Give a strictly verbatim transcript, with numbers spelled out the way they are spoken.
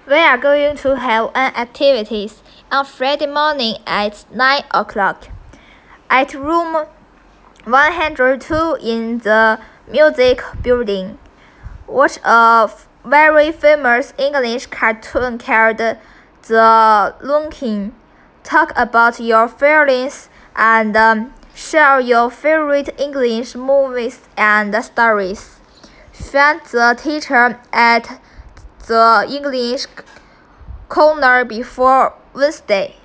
We are going to have an activity on Friday morning at nine o'clock at room one hundred two in the Music Building. Watch a very famous English cartoon called The Loon King. Talk about your feelings and um, share your favorite English movies and stories. Find the teacher at the English corner before Wednesday.